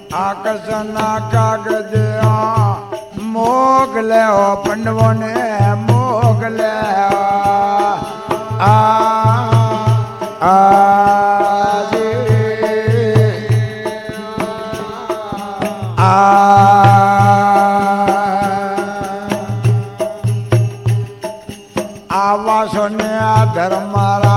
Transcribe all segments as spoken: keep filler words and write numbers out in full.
आकर्षण कागज मोगले हो पंडवों ने मोगले आ आ आवासो ने धर्मारा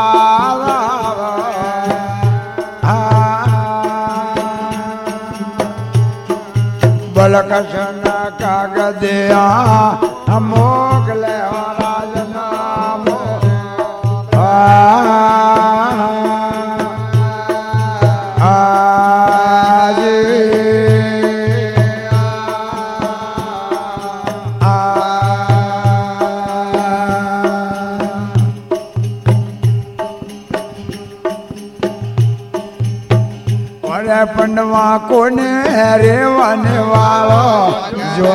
बलकशन कागदिया मोगले राजना पंडवा कोने रेवाने वालो जो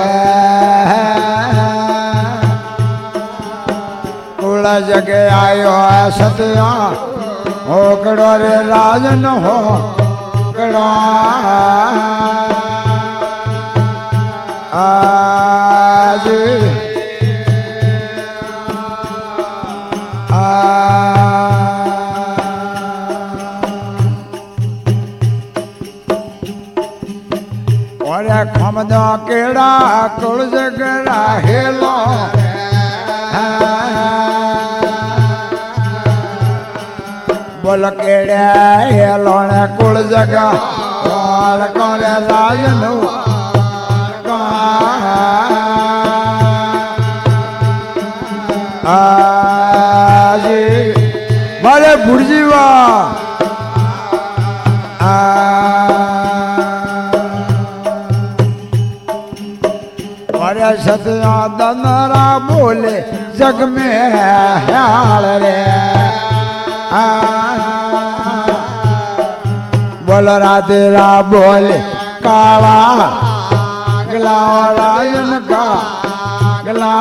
उड़ा जगे आयो है सत्या हो कड़ो रे राजन हो कड़ो आज खमदा केड़ा कुल जगरा हेलो बोल केड़ा हेलो ने कुल जगह और कौन राजनु आज बोले बुर्जीवा सत्या दनरा बोले जग में ह्याल रे बोल राधे रा बोले काला गला रायन का गला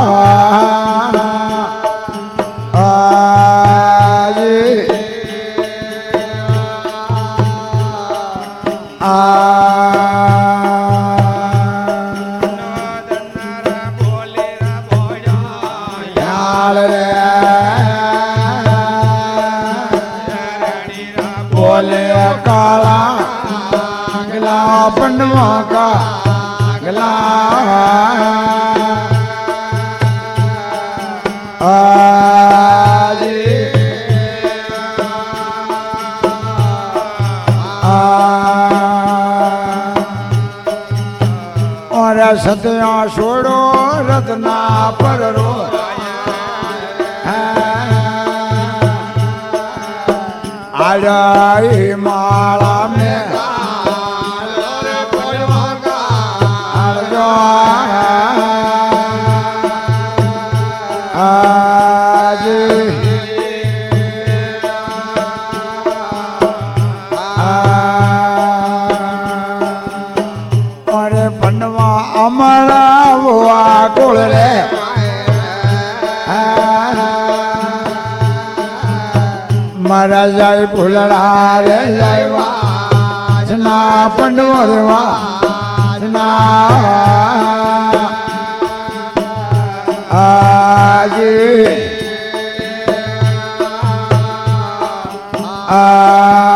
पंडवा का गला आज और सत्या छोड़ो रत्ना पर रो आजाई माला में आज और बनवा अमरा हुआ कुल रे मरा जाए भूलड़ा रे जाएवा ना पंडवा ना आज आ